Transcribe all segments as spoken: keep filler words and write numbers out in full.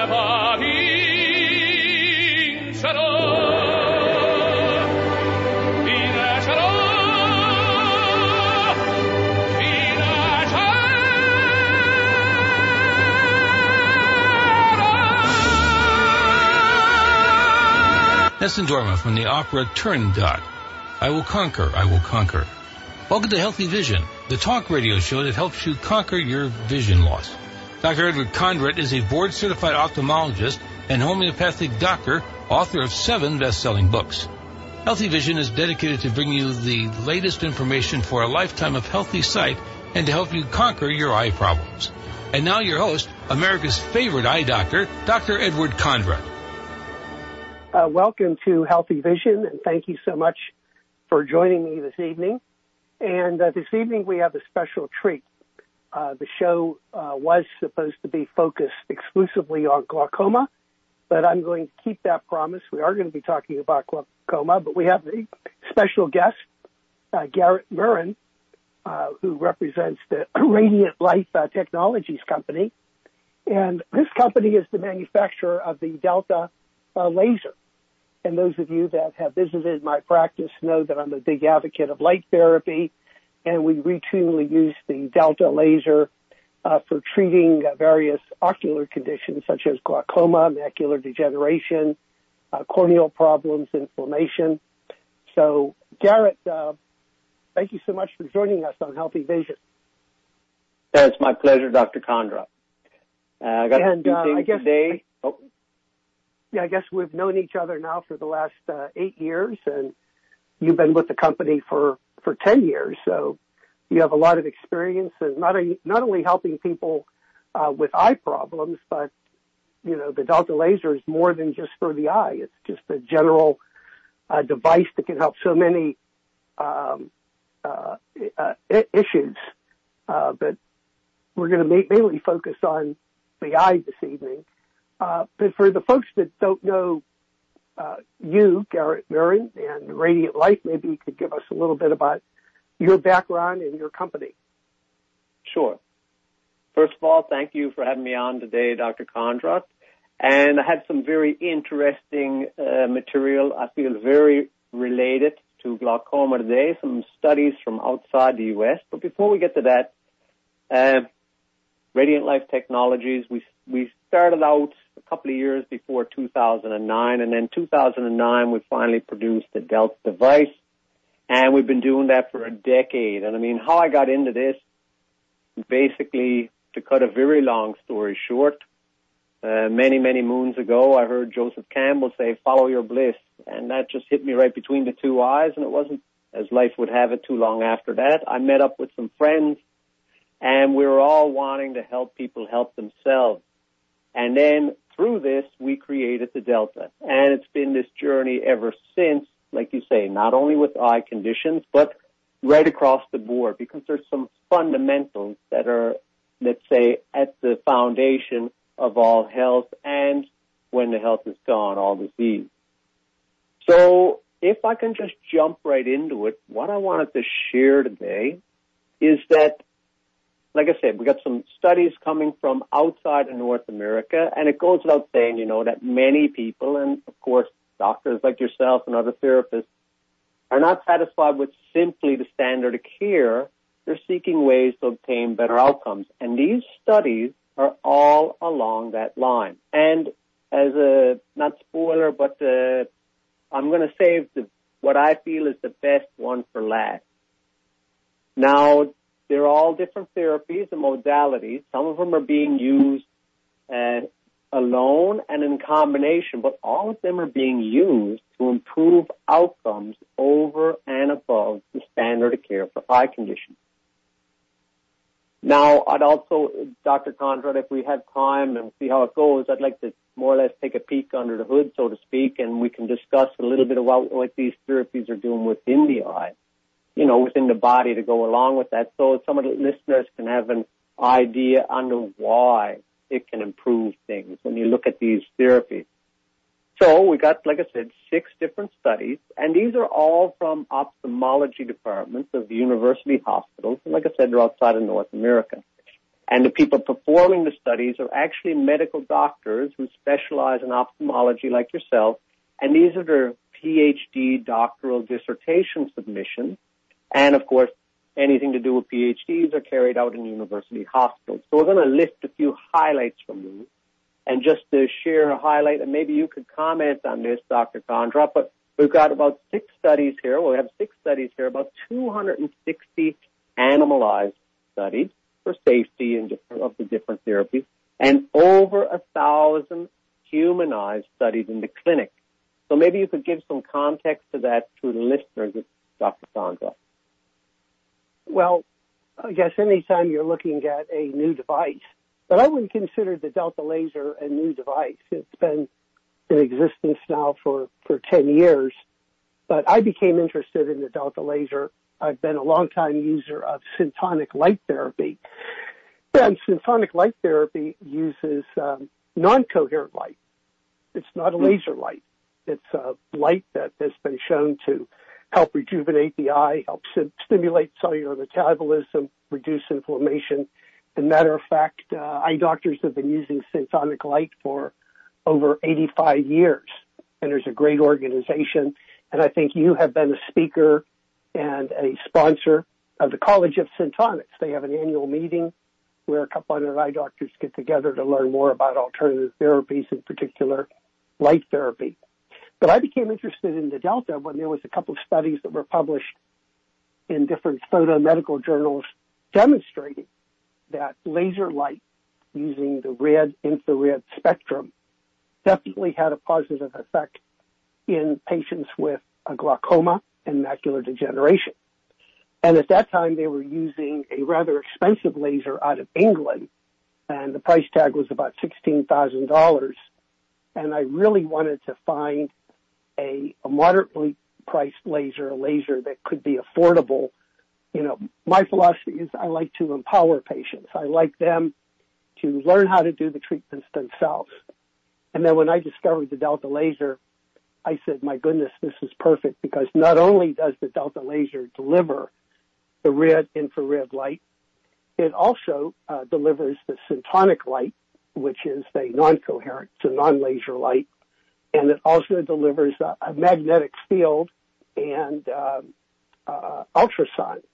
va vincerò, vincerò, vincerò. Nessun Dorma from the opera Turandot. I will conquer, I will conquer. Welcome to Healthy Vision, the talk radio show that helps you conquer your vision loss. Doctor Edward Condrit is a board-certified ophthalmologist and homeopathic doctor, author of seven best-selling books. Healthy Vision is dedicated to bring you the latest information for a lifetime of healthy sight and to help you conquer your eye problems. And now your host, America's favorite eye doctor, Doctor Edward Condrit. Uh, welcome to Healthy Vision, and thank you so much for joining me this evening. And uh, this evening we have a special treat. Uh, the show uh, was supposed to be focused exclusively on glaucoma, but I'm going to keep that promise. We are going to be talking about glaucoma, but we have a special guest, uh, Garrett Murren, uh, who represents the Radiant Life uh, Technologies Company. And this company is the manufacturer of the Delta uh, laser. And those of you that have visited my practice know that I'm a big advocate of light therapy, and we routinely use the Delta laser uh, for treating uh, various ocular conditions such as glaucoma, macular degeneration, uh, corneal problems, inflammation. So, Garrett, uh, thank you so much for joining us on Healthy Vision. Yeah, it's my pleasure, Doctor Condrit. Uh, I got and, a few uh, things I guess, today. Oh. Yeah, I guess we've known each other now for the last uh, eight years, and you've been with the company for, for ten years. So you have a lot of experience, and not a, not only helping people uh, with eye problems, but you know the Delta laser is more than just for the eye. It's just a general uh, device that can help so many um, uh, uh, issues. Uh, but we're going to mainly focus on the eye this evening. Uh, but for the folks that don't know uh, you, Garrett Murren, and Radiant Life, maybe you could give us a little bit about your background and your company. Sure. First of all, thank you for having me on today, Doctor Condrit. And I had some very interesting uh, material I feel very related to glaucoma today, some studies from outside the U S. But before we get to that, uh, Radiant Life Technologies, we we started out a couple of years before two thousand nine, and then two thousand nine we finally produced the Delta device, and we've been doing that for a decade. And I mean, how I got into this, basically, to cut a very long story short, uh, many, many moons ago, I heard Joseph Campbell say, follow your bliss, and that just hit me right between the two eyes, and it wasn't, as life would have it, too long after that. I met up with some friends, and we were all wanting to help people help themselves. And then through this, we created the Delta. And it's been this journey ever since, like you say, not only with eye conditions, but right across the board, because there's some fundamentals that are, let's say, at the foundation of all health, and when the health is gone, all disease. So if I can just jump right into it, what I wanted to share today is that, like I said, we got some studies coming from outside of North America, and it goes without saying, you know, that many people, and of course doctors like yourself and other therapists, are not satisfied with simply the standard of care. They're seeking ways to obtain better outcomes. And these studies are all along that line. And as a, not spoiler, but uh, I'm going to save the, what I feel is the best one for last. Now, they're all different therapies and modalities. Some of them are being used uh, alone and in combination, but all of them are being used to improve outcomes over and above the standard of care for eye conditions. Now, I'd also, Doctor Condrit, if we have time and see how it goes, I'd like to more or less take a peek under the hood, so to speak, and we can discuss a little bit about what these therapies are doing within the eye, you know, within the body to go along with that, so some of the listeners can have an idea on why it can improve things when you look at these therapies. So we got, like I said, six different studies, and these are all from ophthalmology departments of university hospitals. And like I said, they're outside of North America. And the people performing the studies are actually medical doctors who specialize in ophthalmology like yourself. And these are their PhD doctoral dissertation submissions. And, of course, anything to do with PhDs are carried out in university hospitals. So we're going to list a few highlights from these. And just to share a highlight, and maybe you could comment on this, Doctor Kondrot, but we've got about six studies here. Well, we have six studies here, about two hundred sixty animalized studies for safety and different, of the different therapies, and over a thousand humanized studies in the clinic. So maybe you could give some context to that to the listeners, Doctor Kondrot. Well, I guess anytime you're looking at a new device, but I wouldn't consider the Delta Laser a new device. It's been in existence now for, for ten years, but I became interested in the Delta Laser. I've been a long-time user of syntonic light therapy, and syntonic light therapy uses um, non-coherent light. It's not a laser light. It's a light that has been shown to help rejuvenate the eye, help stimulate cellular metabolism, reduce inflammation. As a matter of fact, uh, eye doctors have been using syntonic light for over eighty-five years, and there's a great organization. And I think you have been a speaker and a sponsor of the College of Syntonics. They have an annual meeting where a couple hundred eye doctors get together to learn more about alternative therapies, in particular light therapy. But I became interested in the Delta when there was a couple of studies that were published in different photomedical journals demonstrating that laser light using the red infrared spectrum definitely had a positive effect in patients with a glaucoma and macular degeneration. And at that time, they were using a rather expensive laser out of England, and the price tag was about sixteen thousand dollars. And I really wanted to find a, a moderately priced laser, a laser that could be affordable. You know, my philosophy is I like to empower patients. I like them to learn how to do the treatments themselves. And then when I discovered the Delta Laser, I said, my goodness, this is perfect, because not only does the Delta Laser deliver the red infrared light, it also uh, delivers the syntonic light, which is a non-coherent, it's a non-laser light, and it also delivers a, a magnetic field and uh, uh, ultrasound.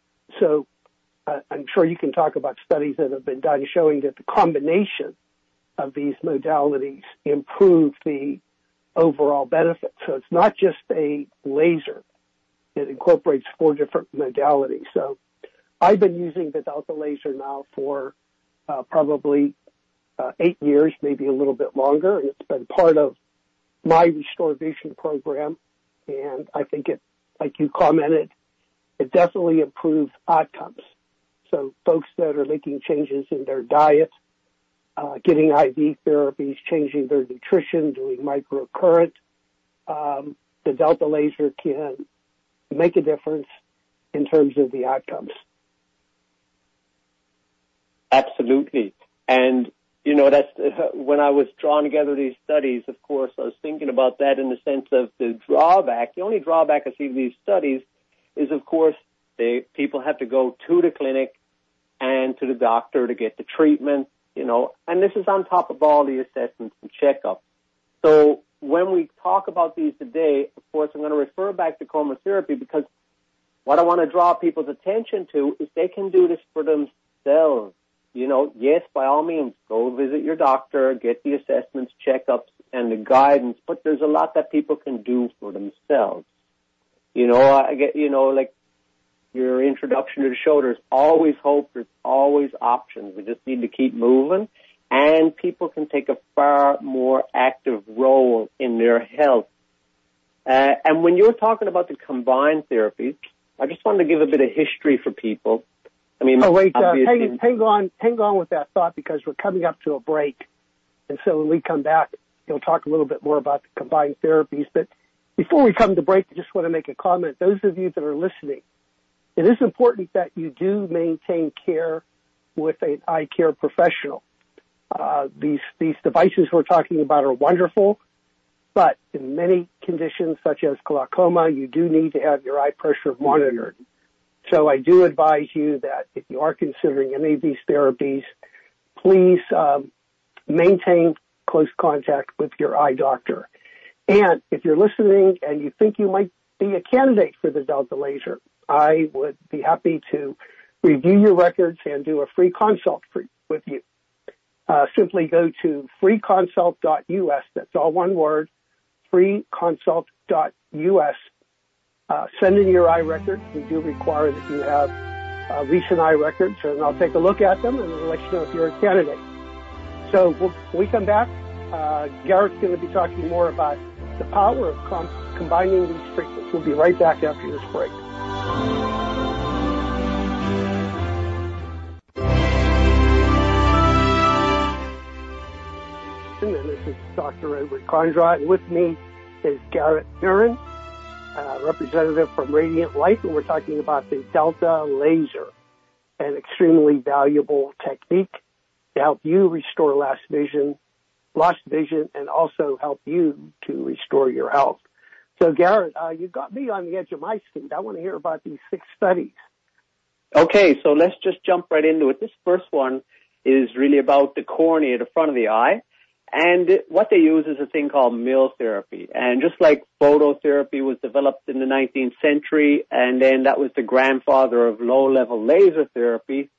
So uh, I'm sure you can talk about studies that have been done showing that the combination of these modalities improve the overall benefit. So it's not just a laser. It incorporates four different modalities. So I've been using the Delta Laser now for uh, probably uh, eight years, maybe a little bit longer, and it's been part of my Restore Vision program. And I think it, like you commented, it definitely improves outcomes. So folks that are making changes in their diet, uh, getting I V therapies, changing their nutrition, doing microcurrent, um, the Delta Laser can make a difference in terms of the outcomes. Absolutely. And, you know, that's uh, when I was drawing together these studies, of course, I was thinking about that in the sense of the drawback. The only drawback I see of these studies is, of course, they, people have to go to the clinic and to the doctor to get the treatment, you know, and this is on top of all the assessments and checkups. So when we talk about these today, of course, I'm going to refer back to chromotherapy, because what I want to draw people's attention to is they can do this for themselves. You know, yes, by all means, go visit your doctor, get the assessments, checkups, and the guidance, but there's a lot that people can do for themselves. You know, I get, you know, like your introduction to the show, there's always hope, there's always options. We just need to keep moving, and people can take a far more active role in their health. Uh, and when you're talking about the combined therapies, I just wanted to give a bit of history for people. I mean, oh, wait, uh, hang, hang on, hang on with that thought, because we're coming up to a break. And so when we come back, you'll talk a little bit more about the combined therapies. But before we come to break, I just want to make a comment. Those of you that are listening, it is important that you do maintain care with an eye care professional. Uh, these, these devices we're talking about are wonderful, but in many conditions such as glaucoma, you do need to have your eye pressure monitored. So I do advise you that if you are considering any of these therapies, please um, maintain close contact with your eye doctor. And if you're listening and you think you might be a candidate for the Delta laser, I would be happy to review your records and do a free consult for, with you. Uh, simply go to free consult dot U S. That's all one word, free consult dot U S. Uh, send in your eye records. We do require that you have uh, recent eye records, and I'll take a look at them and I'll let you know if you're a candidate. So we'll, when we come back, uh, Garrett's going to be talking more about the power of com- combining these treatments. We'll be right back after this break. And this is Doctor Edward Condra, and with me is Garrett Neuren, uh, representative from Radiant Life, and we're talking about the Delta laser, an extremely valuable technique to help you restore lost vision, lost vision, and also help you to restore your health. So, Garrett, uh, you got me on the edge of my seat. I want to hear about these six studies. Okay, so let's just jump right into it. This first one is really about the cornea, the front of the eye. And what they use is a thing called mill therapy. And just like phototherapy was developed in the nineteenth century, and then that was the grandfather of low-level laser therapy,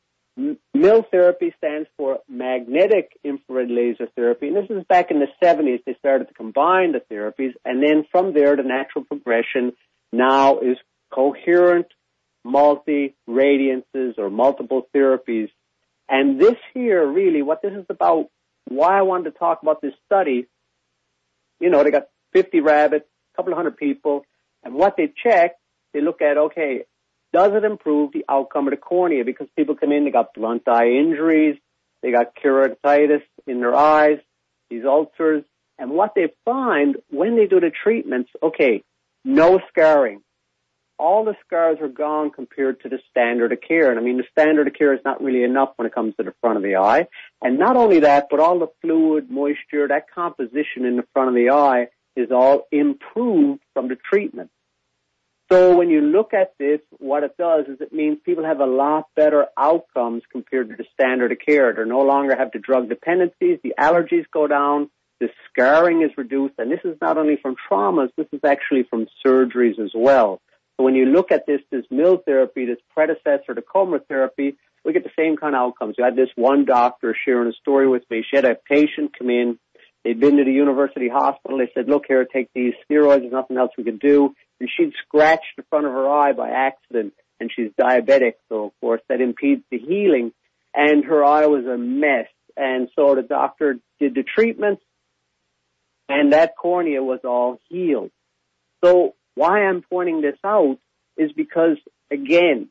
mill therapy stands for magnetic infrared laser therapy. And this is back in the seventies. They started to combine the therapies. And then from there, the natural progression now is coherent multi-radiances or multiple therapies. And this here, really, what this is about, why I wanted to talk about this study, you know, they got fifty rabbits, a couple of hundred people, and what they check, they look at, okay, does it improve the outcome of the cornea? Because people come in, they got blunt eye injuries, they got keratitis in their eyes, these ulcers, and what they find when they do the treatments, okay, no scarring. All the scars are gone compared to the standard of care. And I mean, the standard of care is not really enough when it comes to the front of the eye. And not only that, but all the fluid, moisture, that composition in the front of the eye is all improved from the treatment. So when you look at this, what it does is it means people have a lot better outcomes compared to the standard of care. They no longer have the drug dependencies, the allergies go down, the scarring is reduced, and this is not only from traumas, this is actually from surgeries as well. So when you look at this, this mill therapy, this predecessor to Comer therapy, we get the same kind of outcomes. You had this one doctor sharing a story with me. She had a patient come in. They'd been to the university hospital. They said, look here, take these steroids. There's nothing else we could do. And she'd scratched the front of her eye by accident, and she's diabetic. So, of course, that impedes the healing. And her eye was a mess. And so the doctor did the treatments, and that cornea was all healed. So why I'm pointing this out is because, again,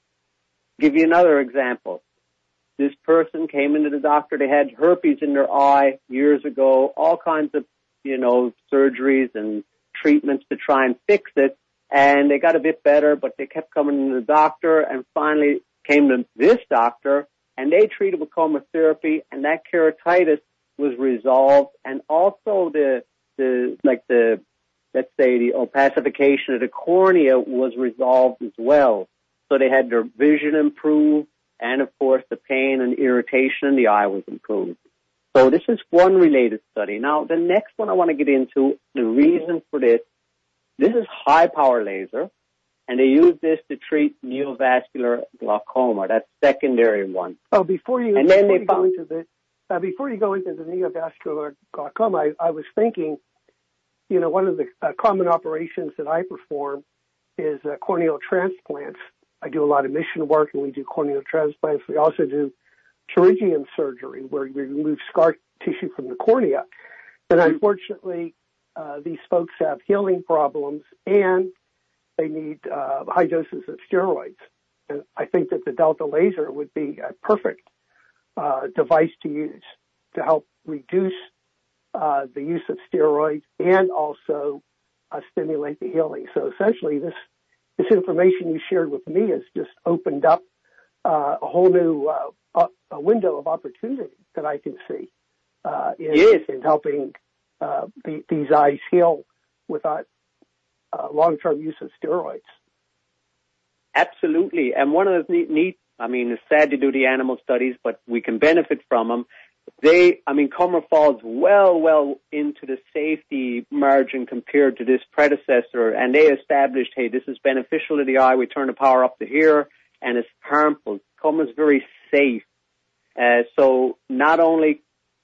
give you another example. This person came into the doctor. They had herpes in their eye years ago, all kinds of, you know, surgeries and treatments to try and fix it. And they got a bit better, but they kept coming to the doctor and finally came to this doctor, and they treated with chemotherapy, and that keratitis was resolved. And also the, the, like the, let's say the opacification of the cornea was resolved as well. So they had their vision improved, and of course the pain and irritation in the eye was improved. So this is one related study. Now the next one I want to get into, the reason for this, this is high power laser, and they use this to treat neovascular glaucoma. That's secondary one. Oh, before you, and before then they you found, go into the uh, before you go into the neovascular glaucoma, I, I was thinking, you know, one of the uh, common operations that I perform is uh, corneal transplants. I do a lot of mission work, and we do corneal transplants. We also do pterygium surgery, where we remove scar tissue from the cornea. And unfortunately, uh, these folks have healing problems, and they need uh, high doses of steroids. And I think that the Delta laser would be a perfect uh, device to use to help reduce uh, the use of steroids and also uh, stimulate the healing. So essentially, this this information you shared with me has just opened up uh, a whole new uh, a window of opportunity that I can see uh, in, yes. in helping uh, the, these eyes heal without uh, long-term use of steroids. Absolutely. And one of the neat, neat, I mean, it's sad to do the animal studies, but we can benefit from them. They, I mean, Comer falls well, well into the safety margin compared to this predecessor, and they established, hey, this is beneficial to the eye. We turn the power up to here, and it's harmful. Comer's very safe. Uh, so not only,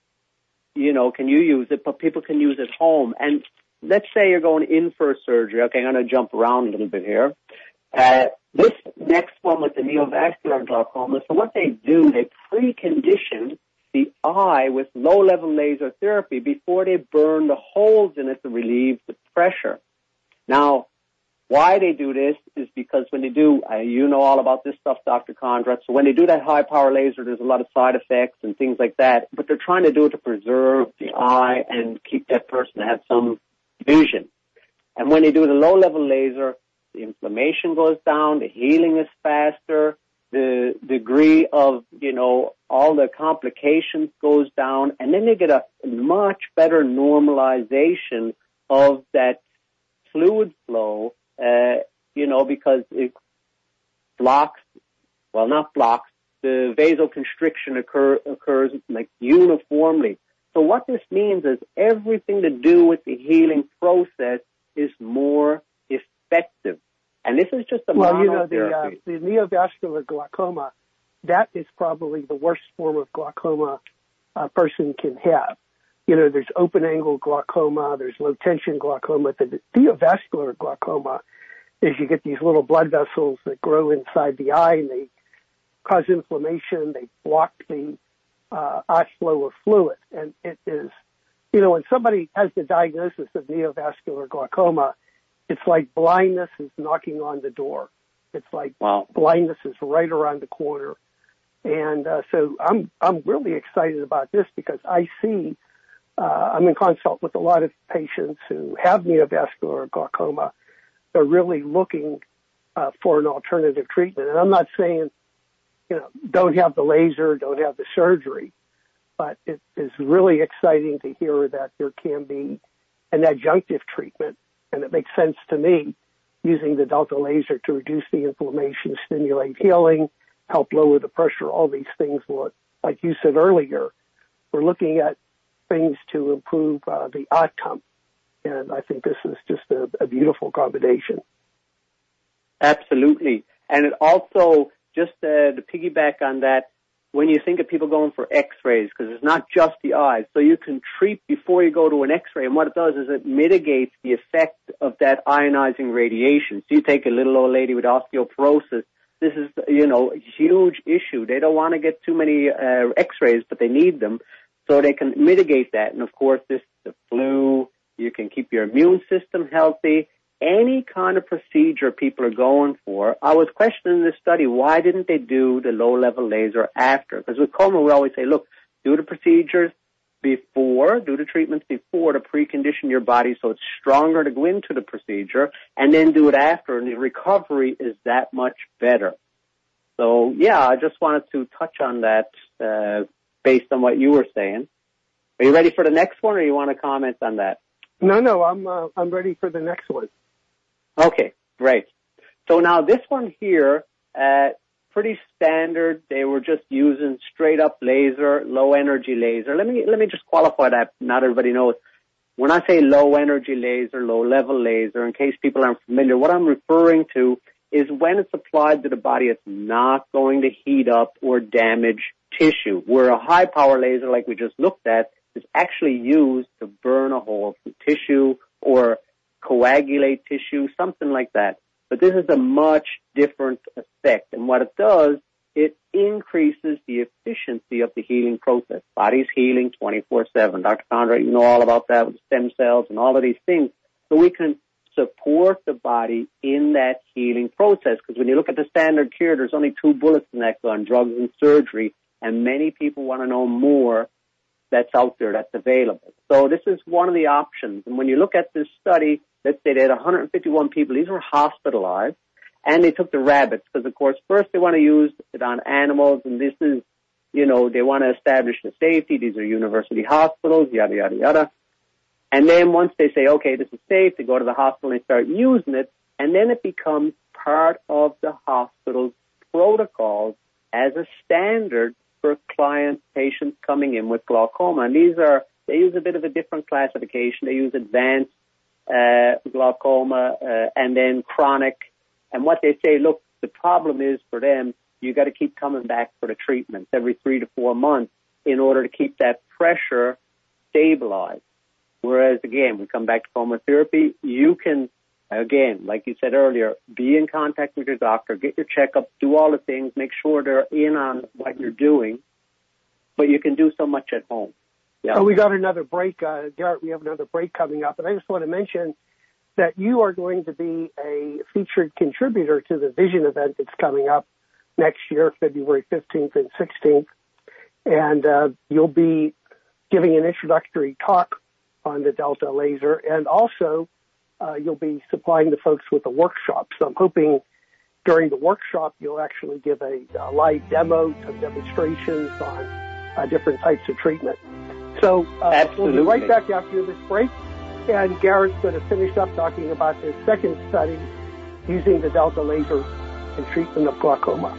you know, can you use it, but people can use it at home. And let's say you're going in for a surgery. Okay, I'm going to jump around a little bit here. Uh, this next one with the neovascular glaucoma, so what they do, they precondition the eye with low-level laser therapy before they burn the holes in it to relieve the pressure. Now, why they do this is because when they do, uh, you know all about this stuff, Doctor Kondrat, so when they do that high-power laser, there's a lot of side effects and things like that, but they're trying to do it to preserve the eye and keep that person to have some vision. And when they do the low-level laser, the inflammation goes down, the healing is faster, the degree of, you know, all the complications goes down, and then they get a much better normalization of that fluid flow, uh, you know, because it blocks, well, not blocks, the vasoconstriction occur, occurs like uniformly. So what this means is everything to do with the healing process is more effective. And this is just a well, you know, the, uh, monotherapy. the neovascular glaucoma, that is probably the worst form of glaucoma a person can have. You know, there's open-angle glaucoma, there's low-tension glaucoma. The neovascular glaucoma is you get these little blood vessels that grow inside the eye, and they cause inflammation. They block the uh, eye flow of fluid. And it is, you know, when somebody has the diagnosis of neovascular glaucoma, it's like blindness is knocking on the door. It's like wow. blindness is right around the corner. And uh, so I'm I'm really excited about this because I see, uh, I'm in consult with a lot of patients who have neovascular glaucoma. They're really looking uh, for an alternative treatment. And I'm not saying, you know, don't have the laser, don't have the surgery, but it is really exciting to hear that there can be an adjunctive treatment. And it makes sense to me using the delta laser to reduce the inflammation, stimulate healing, help lower the pressure, all these things. Like you said earlier, we're looking at things to improve uh, the outcome. And I think this is just a, a beautiful combination. Absolutely. And it also, just uh, to piggyback on that, when you think of people going for x-rays, because it's not just the eyes, so you can treat before you go to an x-ray, and what it does is it mitigates the effect of that ionizing radiation. So you take a little old lady with osteoporosis, this is, you know, a huge issue. They don't want to get too many uh, x-rays, but they need them, so they can mitigate that. And, of course, this the flu, you can keep your immune system healthy. Any kind of procedure people are going for, I was questioning this study, why didn't they do the low-level laser after? Because with coma, we always say, look, do the procedures before, do the treatments before to precondition your body so it's stronger to go into the procedure, and then do it after, and the recovery is that much better. So, yeah, I just wanted to touch on that uh, based on what you were saying. Are you ready for the next one, or you want to comment on that? No, no, I'm uh, I'm ready for the next one. Okay, great. So now this one here, uh, pretty standard. They were just using straight up laser, low energy laser. Let me, let me just qualify that. Not everybody knows. When I say low energy laser, low level laser, in case people aren't familiar, what I'm referring to is when it's applied to the body, it's not going to heat up or damage tissue. Where a high power laser, like we just looked at, is actually used to burn a hole through tissue or coagulate tissue, something like that. But this is a much different effect. And what it does, it increases the efficiency of the healing process. Body's healing twenty-four seven. Doctor Kondrat, you know all about that with stem cells and all of these things. So we can support the body in that healing process. Because when you look at the standard care, there's only two bullets in that gun, drugs and surgery. And many people want to know more that's out there, that's available. So this is one of the options. And when you look at this study, let's say they had one hundred fifty-one people. These were hospitalized, and they took the rabbits because, of course, first they want to use it on animals, and this is, you know, they want to establish the safety. These are university hospitals, yada, yada, yada. And then once they say, okay, this is safe, they go to the hospital and they start using it, and then it becomes part of the hospital's protocols as a standard for clients, patients coming in with glaucoma. And these are, they use a bit of a different classification. They use advanced uh, glaucoma uh, and then chronic. And what they say, look, the problem is for them, you got to keep coming back for the treatments every three to four months in order to keep that pressure stabilized. Whereas, again, we come back to chromotherapy, you can, again, like you said earlier, be in contact with your doctor, get your checkups, do all the things, make sure they're in on what you're doing, but you can do so much at home. Yeah. Oh, we got another break. Uh, Garrett, we have another break coming up, and I just want to mention that you are going to be a featured contributor to the Vision event that's coming up next year, February fifteenth and sixteenth, and uh, you'll be giving an introductory talk on the Delta laser, and also uh, you'll be supplying the folks with a workshop. So I'm hoping during the workshop you'll actually give a, a live demo, some demonstrations on uh, different types of treatment. So uh, we'll be right back after this break, and Garrett's going to finish up talking about his second study using the Delta laser in treatment of glaucoma.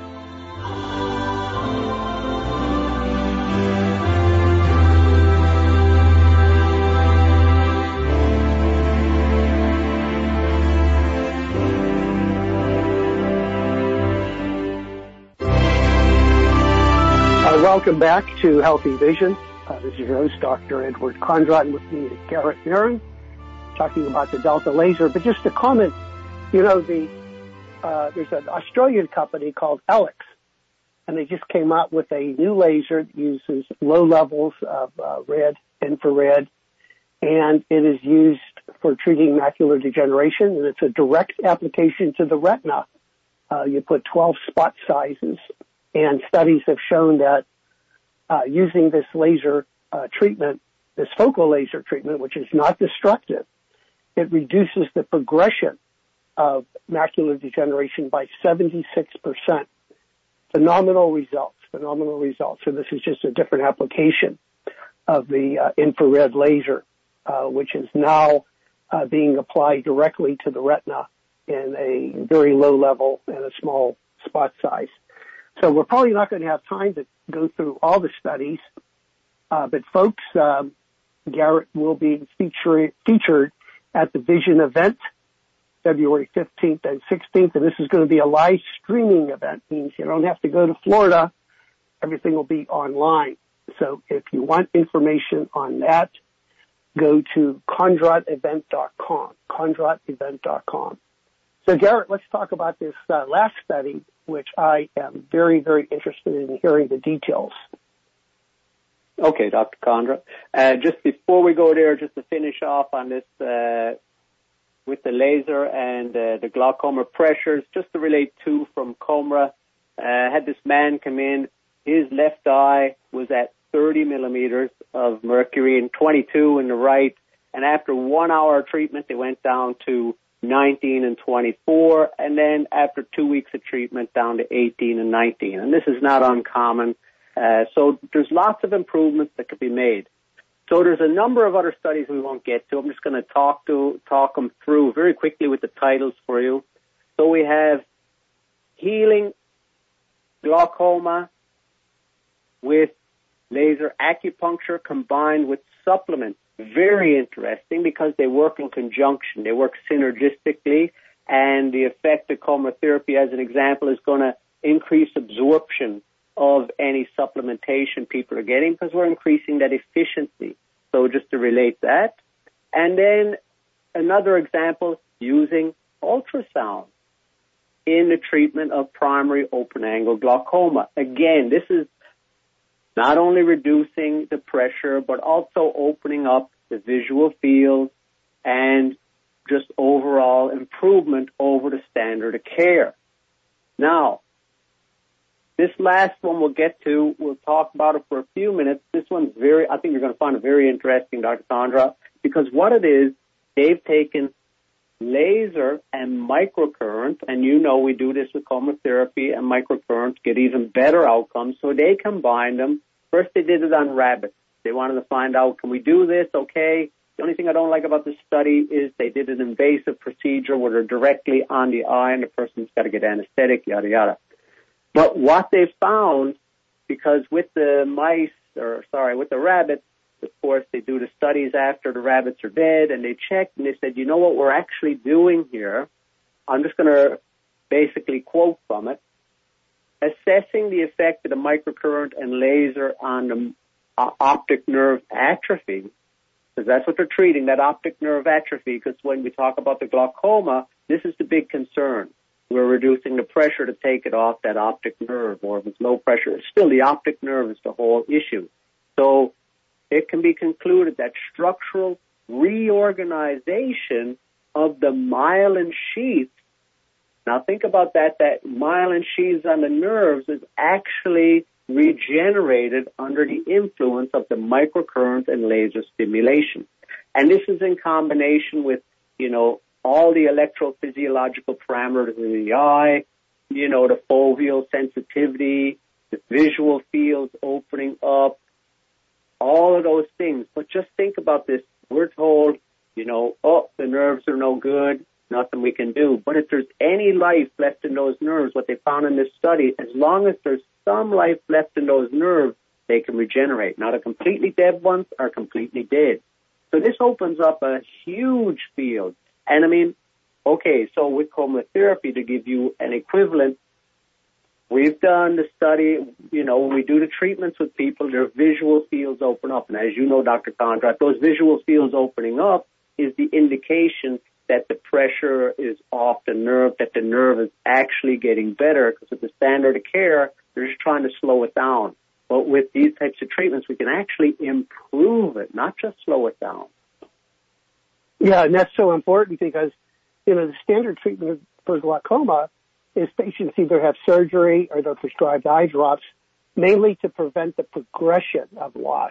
Uh, welcome back to Healthy Vision. Uh, this is your host, Doctor Edward Kondrot, and with me is Garrett Nairn, talking about the Delta laser. But just to comment, you know, the uh, there's an Australian company called Elix, and they just came out with a new laser that uses low levels of uh, red, infrared, and it is used for treating macular degeneration, and it's a direct application to the retina. Uh, you put twelve spot sizes, and studies have shown that uh, using this laser uh, treatment, this focal laser treatment, which is not destructive, it reduces the progression of macular degeneration by seventy-six percent. Phenomenal results, phenomenal results. So this is just a different application of the uh, infrared laser, uh, which is now uh, being applied directly to the retina in a very low level and a small spot size. So we're probably not going to have time to go through all the studies, uh, but folks, um, Garrett will be featured featured at the Vision event, February fifteenth and sixteenth, and this is going to be a live streaming event. It means you don't have to go to Florida. Everything will be online. So if you want information on that, go to Kondrot event dot com, Kondrot event dot com. So, Garrett, let's talk about this uh, last study, which I am very, very interested in hearing the details. Okay, Doctor Kondrot. Uh, just before we go there, just to finish off on this uh, with the laser and uh, the glaucoma pressures, just to relate to from COMRA, uh, had this man come in. His left eye was at thirty millimeters of mercury and twenty-two in the right, and after one hour of treatment, they went down to nineteen and twenty-four, and then after two weeks of treatment, down to eighteen and nineteen. And this is not uncommon. Uh, so there's lots of improvements that could be made. So there's a number of other studies we won't get to. I'm just going to talk to talk them through very quickly with the titles for you. So we have healing glaucoma with laser acupuncture combined with supplements. Very interesting because they work in conjunction. They work synergistically, and the effect of chromotherapy, as an example, is going to increase absorption of any supplementation people are getting because we're increasing that efficiency. So just to relate that. And then another example, using ultrasound in the treatment of primary open-angle glaucoma. Again, this is not only reducing the pressure, but also opening up the visual field and just overall improvement over the standard of care. Now, this last one we'll get to, we'll talk about it for a few minutes. This one's very, I think you're going to find it very interesting, Doctor Kondrot, because what it is, they've taken laser and microcurrent, and you know we do this with chromotherapy and microcurrent to get even better outcomes, so they combined them. First they did it on rabbits. They wanted to find out, can we do this? Okay. The only thing I don't like about this study is they did an invasive procedure where they're directly on the eye and the person's got to get anesthetic, yada, yada. But what they found, because with the mice, or sorry, with the rabbits, of course, they do the studies after the rabbits are dead, and they checked, and they said, you know what we're actually doing here? I'm just going to basically quote from it. Assessing the effect of the microcurrent and laser on the uh, optic nerve atrophy, because that's what they're treating, that optic nerve atrophy, because when we talk about the glaucoma, this is the big concern. We're reducing the pressure to take it off that optic nerve, or if it's low pressure, still the optic nerve is the whole issue. So it can be concluded that structural reorganization of the myelin sheath, now think about that, that myelin sheaths on the nerves is actually regenerated under the influence of the microcurrent and laser stimulation. And this is in combination with, you know, all the electrophysiological parameters of the eye, you know, the foveal sensitivity, the visual fields opening up, all of those things. But just think about this. We're told, you know, oh, the nerves are no good, nothing we can do. But if there's any life left in those nerves, what they found in this study, as long as there's some life left in those nerves, they can regenerate. Not a completely dead ones are completely dead. So this opens up a huge field. And I mean, okay, so with chromotherapy, to give you an equivalent, we've done the study, you know, when we do the treatments with people, their visual fields open up. And as you know, Doctor Kondrat, those visual fields opening up is the indication that the pressure is off the nerve, that the nerve is actually getting better, because with the standard of care, they're just trying to slow it down. But with these types of treatments, we can actually improve it, not just slow it down. Yeah, and that's so important because, you know, the standard treatment for glaucoma is patients either have surgery or they're prescribed eye drops, mainly to prevent the progression of loss.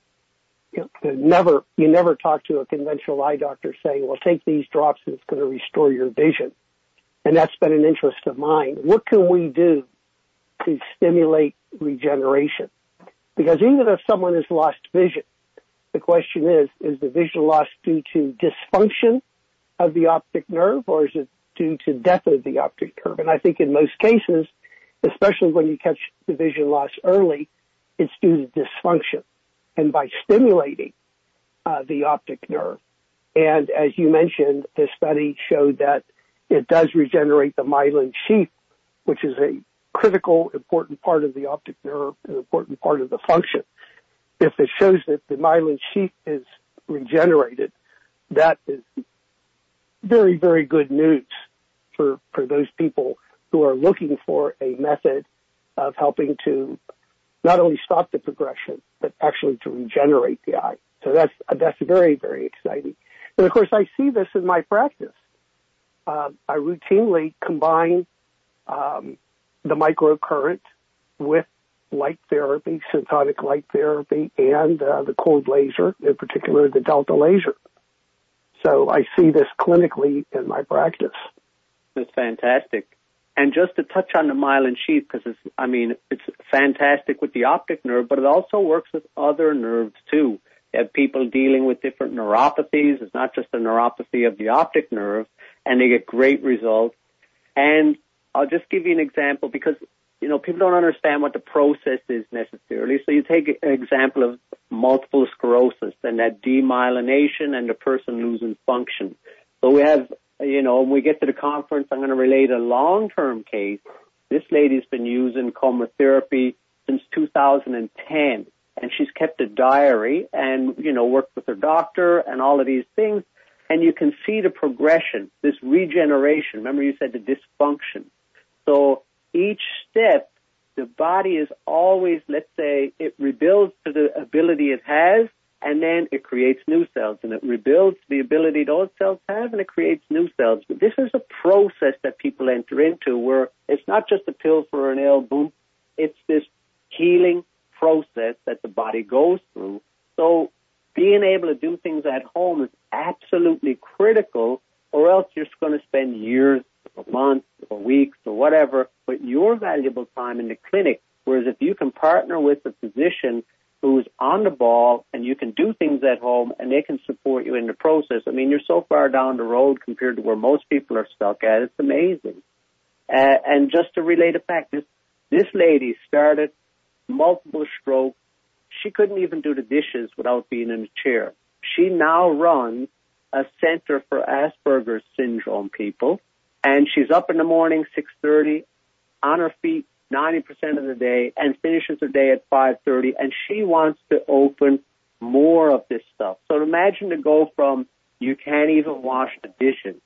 You know, never, you never talk to a conventional eye doctor saying, well, take these drops and it's going to restore your vision. And that's been an interest of mine. What can we do to stimulate regeneration? Because even if someone has lost vision, the question is, is the vision loss due to dysfunction of the optic nerve, or is it due to death of the optic nerve? And I think in most cases, especially when you catch the vision loss early, it's due to dysfunction. And by stimulating uh, the optic nerve, and as you mentioned, the study showed that it does regenerate the myelin sheath, which is a critical, important part of the optic nerve, an important part of the function. If it shows that the myelin sheath is regenerated, that is very, very good news for, for those people who are looking for a method of helping to not only stop the progression, but actually to regenerate the eye. So that's, that's very, very exciting. And of course, I see this in my practice. Uh, I routinely combine um, the microcurrent with light therapy, syntonic light therapy, and uh, the cold laser, in particular the delta laser. So I see this clinically in my practice. That's fantastic. And just to touch on the myelin sheath, because it's, I mean, it's fantastic with the optic nerve, but it also works with other nerves too. You have people dealing with different neuropathies. It's not just a neuropathy of the optic nerve, and they get great results. And I'll just give you an example because, you know, people don't understand what the process is necessarily. So you take an example of multiple sclerosis and that demyelination and the person losing function. So we have, you know, when we get to the conference, I'm going to relate a long-term case. This lady's been using chromotherapy since two thousand ten, and she's kept a diary and, you know, worked with her doctor and all of these things. And you can see the progression, this regeneration. Remember you said the dysfunction. So each step, the body is always, let's say, it rebuilds to the ability it has, and then it creates new cells, and it rebuilds the ability those cells have, and it creates new cells. But this is a process that people enter into where it's not just a pill for an ill, boom. It's this healing process that the body goes through. So being able to do things at home is absolutely critical, or else you're going to spend years or months or weeks or whatever, but your valuable time in the clinic. Whereas if you can partner with a physician who's on the ball, and you can do things at home, and they can support you in the process. I mean, you're so far down the road compared to where most people are stuck at. It's amazing. Uh, and just to relate a fact, this, this lady started multiple strokes. She couldn't even do the dishes without being in a chair. She now runs a center for Asperger's syndrome people, and she's up in the morning, six thirty, on her feet ninety percent of the day, and finishes her day at five thirty, and she wants to open more of this stuff. So imagine to go from you can't even wash the dishes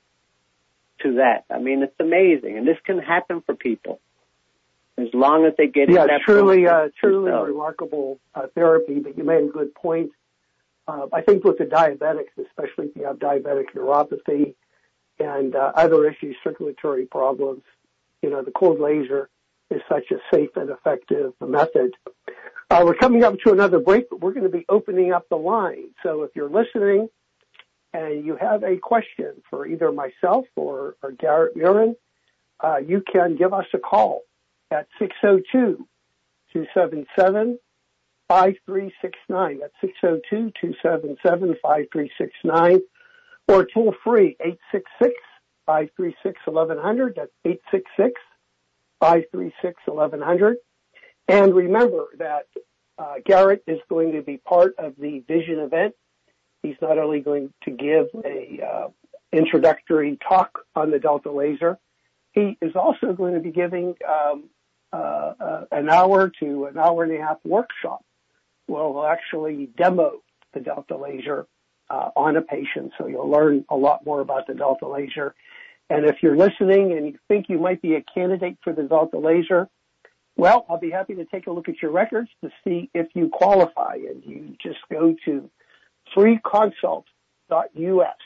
to that. I mean, it's amazing, and this can happen for people as long as they get yeah, in that truly, uh, truly themselves. remarkable uh, therapy. But you made a good point. Uh, I think with the diabetics, especially if you have diabetic neuropathy and uh, other issues, circulatory problems, you know, the cold laser is such a safe and effective method. Uh, we're coming up to another break, but we're going to be opening up the line. So if you're listening and you have a question for either myself or, or Garrett Murin, uh, you can give us a call at six oh two, two seven seven, five three six nine. That's six oh two, two seven seven, five three six nine. Or toll free, eight six six, five three six, eleven hundred. That's eight six six, five three six, eleven hundred. And remember that uh, Garrett is going to be part of the Vision event. He's not only going to give a uh, introductory talk on the Delta Laser, he is also going to be giving um, uh, uh, an hour to an hour and a half workshop. We'll actually demo the Delta Laser uh, on a patient, so you'll learn a lot more about the Delta Laser. And if you're listening and you think you might be a candidate for the Delta Laser, well, I'll be happy to take a look at your records to see if you qualify. And you just go to free consult dot U S,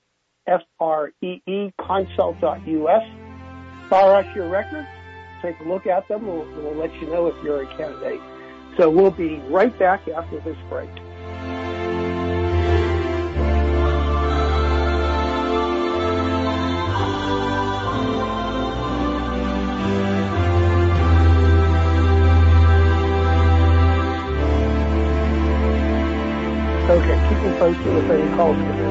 F R E E consult dot U S, fire out your records, take a look at them, we'll, we'll let you know if you're a candidate. So we'll be right back after this break. Okay, keep me posted if any calls come in.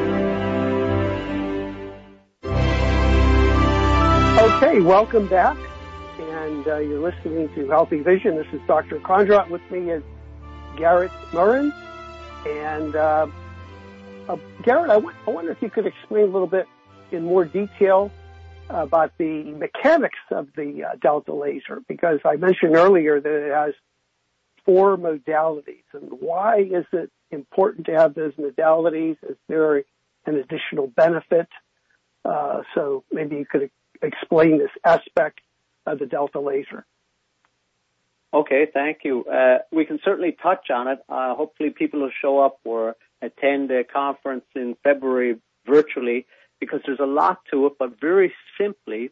Okay, welcome back. And uh, you're listening to Healthy Vision. This is Doctor Kondrot. With me is Garrett Murin. And uh, uh, Garrett, I, w- I wonder if you could explain a little bit in more detail about the mechanics of the uh, Delta Laser, because I mentioned earlier that it has four modalities. And why is it important to have those modalities? Is there an additional benefit? Uh, so maybe you could explain this aspect of the Delta Laser. Okay, thank you. Uh, we can certainly touch on it. Uh, hopefully people will show up or attend a conference in February virtually, because there's a lot to it, but very simply,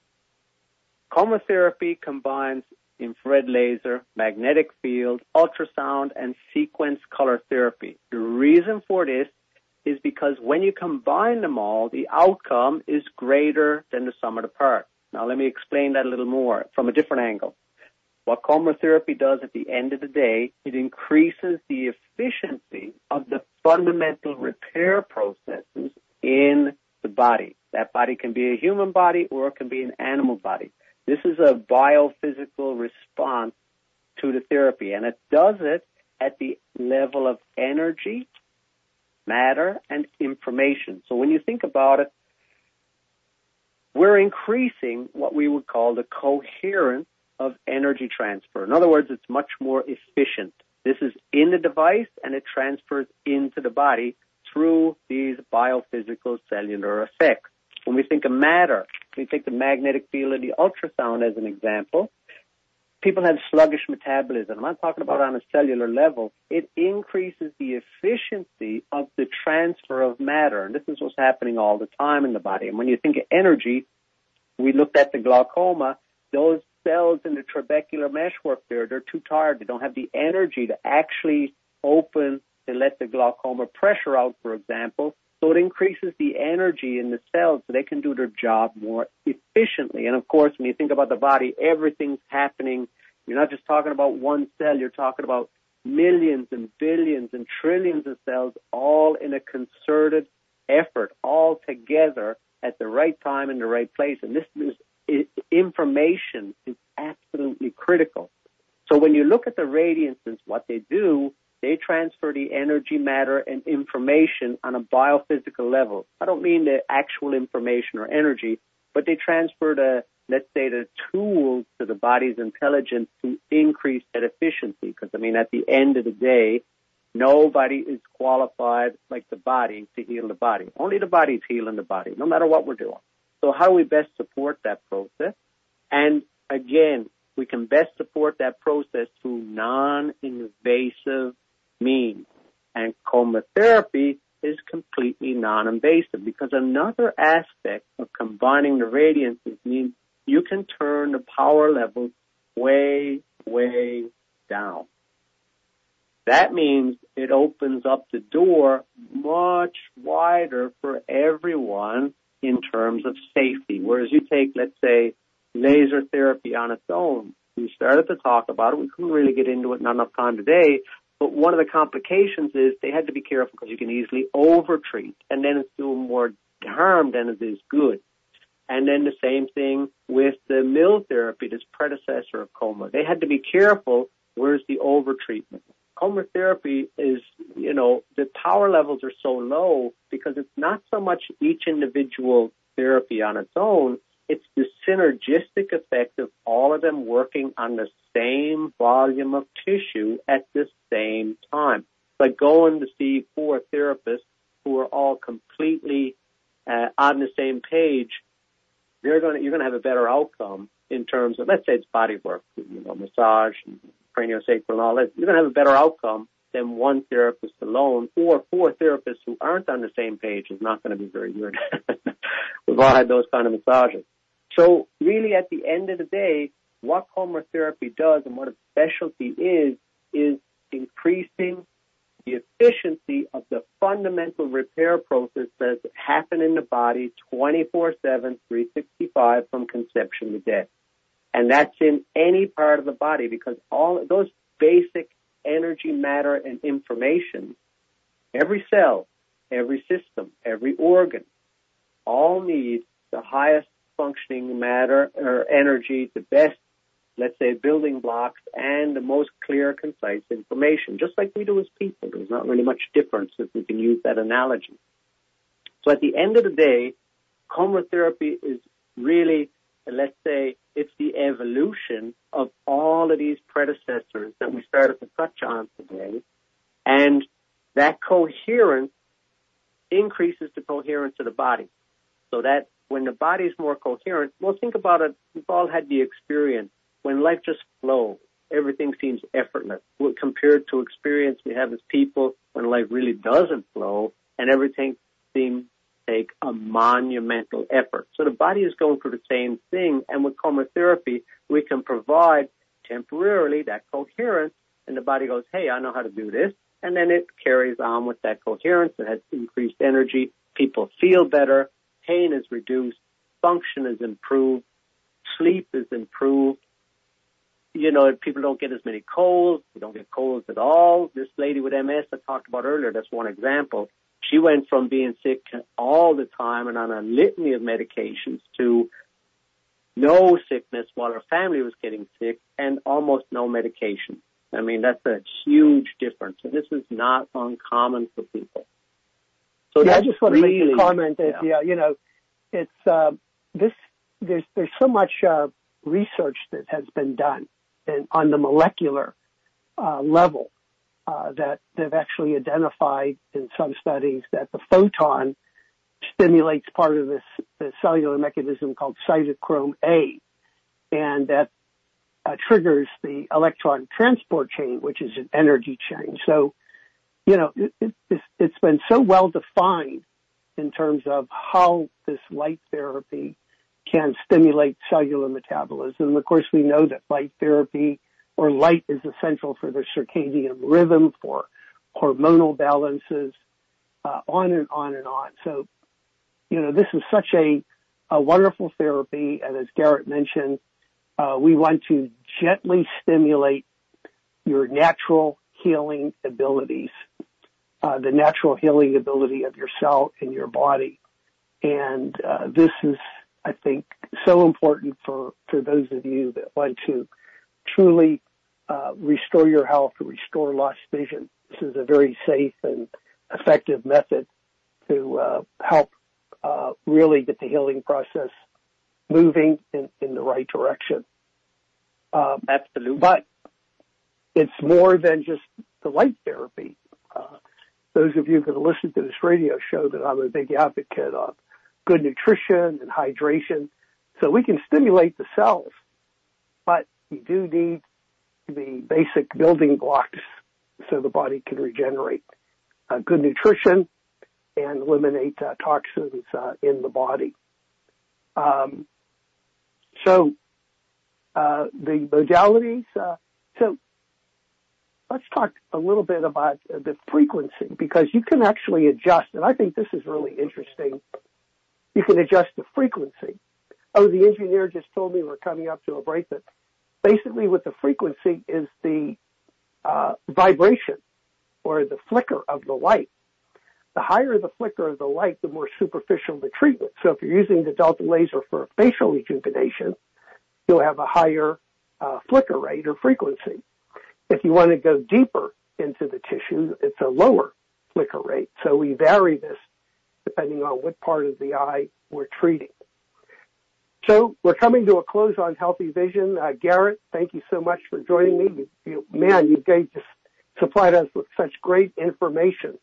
chromotherapy combines infrared laser, magnetic field, ultrasound, and sequence color therapy. The reason for this is because when you combine them all, the outcome is greater than the sum of the parts. Now, let me explain that a little more from a different angle. What chromotherapy does at the end of the day, it increases the efficiency of the fundamental repair processes in the body. That body can be a human body or it can be an animal body. This is a biophysical response to the therapy, and it does it at the level of energy, matter, and information. So when you think about it, we're increasing what we would call the coherence of energy transfer. In other words, it's much more efficient. This is in the device, and it transfers into the body through these biophysical cellular effects. When we think of matter, we think the magnetic field and the ultrasound as an example. People have sluggish metabolism. I'm not talking about on a cellular level. It increases the efficiency of the transfer of matter. And this is what's happening all the time in the body. And when you think of energy, we looked at the glaucoma. Those cells in the trabecular meshwork there, they're too tired. They don't have the energy to actually open to let the glaucoma pressure out, for example. So it increases the energy in the cells so they can do their job more efficiently. And, of course, when you think about the body, everything's happening. You're not just talking about one cell. You're talking about millions and billions and trillions of cells all in a concerted effort, all together at the right time in the right place. And this is, is information is absolutely critical. So when you look at the radiances, what they do, they transfer the energy, matter, and information on a biophysical level. I don't mean the actual information or energy, but they transfer the, let's say, the tools to the body's intelligence to increase that efficiency. Because, I mean, at the end of the day, nobody is qualified like the body to heal the body. Only the body's healing the body, no matter what we're doing. So how do we best support that process? And again, we can best support that process through non-invasive means. And chromotherapy is completely non-invasive, because another aspect of combining the radiances means you can turn the power levels way, way down. That means it opens up the door much wider for everyone in terms of safety. Whereas you take, let's say, laser therapy on its own. We started to talk about it. We couldn't really get into it, not enough time today. But one of the complications is they had to be careful because you can easily overtreat, and then it's doing more harm than it is good. And then the same thing with the mill therapy, this predecessor of coma. They had to be careful. Where's the overtreatment? Chromotherapy is, you know, the power levels are so low because it's not so much each individual therapy on its own. It's the synergistic effect of all of them working on the same volume of tissue at the same time. Like going to see four therapists who are all completely uh, on the same page, they're going to, you're going to have a better outcome in terms of, let's say it's body work, you know, massage, and craniosacral and all that. You're going to have a better outcome than one therapist alone, or four therapists who aren't on the same page is not going to be very good. We've all had those kind of massages. So really at the end of the day, what chromotherapy does and what its specialty is, is increasing the efficiency of the fundamental repair process that happen in the body twenty-four seven, three sixty-five from conception to death. And that's in any part of the body, because all of those basic energy, matter, and information, every cell, every system, every organ, all need the highest functioning matter or energy, the best, let's say, building blocks, and the most clear, concise information, just like we do as people. There's not really much difference if we can use that analogy. So at the end of the day, chromotherapy is really, let's say, it's the evolution of all of these predecessors that we started to touch on today. And that coherence increases the coherence of the body. So that when the body is more coherent, well, think about it. We've all had the experience when life just flows. Everything seems effortless. Well, compared to experience we have as people when life really doesn't flow and everything seems take a monumental effort. So the body is going through the same thing, and with chromotherapy, we can provide temporarily that coherence, and the body goes, hey, I know how to do this, and then it carries on with that coherence. It has increased energy. People feel better. Pain is reduced. Function is improved. Sleep is improved. You know, people don't get as many colds. They don't get colds at all. This lady with M S I talked about earlier, that's one example. She went from being sick all the time and on a litany of medications to no sickness while her family was getting sick and almost no medication. I mean, that's a huge difference. And this is not uncommon for people. So yeah, that's I just want really, to make a comment that, yeah. yeah, you know, it's, uh, this, there's, there's so much, uh, research that has been done and on the molecular, uh, level. Uh, that they've actually identified in some studies that the photon stimulates part of this, this cellular mechanism called cytochrome A, and that uh, triggers the electron transport chain, which is an energy chain. So, you know, it, it, it's, it's been so well defined in terms of how this light therapy can stimulate cellular metabolism. And of course, we know that light therapy or light is essential for the circadian rhythm, for hormonal balances, uh, on and on and on. So, you know, this is such a, a wonderful therapy. And as Garrett mentioned, uh, we want to gently stimulate your natural healing abilities, uh, the natural healing ability of your cell and your body. And uh, this is, I think, so important for, for those of you that want to truly uh, restore your health or restore lost vision. This is a very safe and effective method to uh, help uh, really get the healing process moving in, in the right direction. Um, Absolutely. But it's more than just the light therapy. Uh, those of you that listen to this radio show that I'm a big advocate of good nutrition and hydration. So we can stimulate the cells, but you do need the basic building blocks so the body can regenerate. Uh, good nutrition and eliminate uh, toxins uh, in the body. Um, so uh, the modalities, uh, so let's talk a little bit about uh, the frequency, because you can actually adjust, and I think this is really interesting. You can adjust the frequency. Oh, the engineer just told me we're coming up to a break, but basically what the frequency is the uh, vibration or the flicker of the light. The higher the flicker of the light, the more superficial the treatment. So if you're using the delta laser for facial rejuvenation, you'll have a higher uh, flicker rate or frequency. If you want to go deeper into the tissue, it's a lower flicker rate. So we vary this depending on what part of the eye we're treating. So we're coming to a close on Healthy Vision. Uh, Garrett, thank you so much for joining me. You, you, man, you gave, just supplied us with such great information.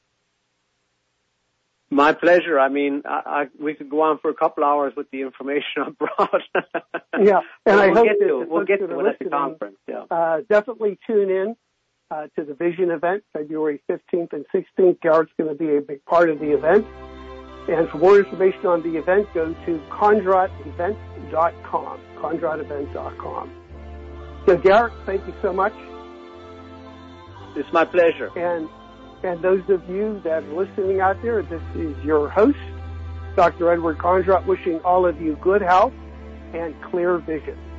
My pleasure. I mean, I, I, we could go on for a couple hours with the information I brought. Yeah, and I we'll hope get that to it. We'll get to it at the listening, conference. Yeah. Uh, definitely tune in uh, to the Vision event, February fifteenth and sixteenth. Garrett's going to be a big part of the event. And for more information on the event, go to Kondrot event dot com, Kondrot event dot com. So, Garrett, thank you so much. It's my pleasure. And and those of you that are listening out there, this is your host, Doctor Edward Kondrot, wishing all of you good health and clear vision.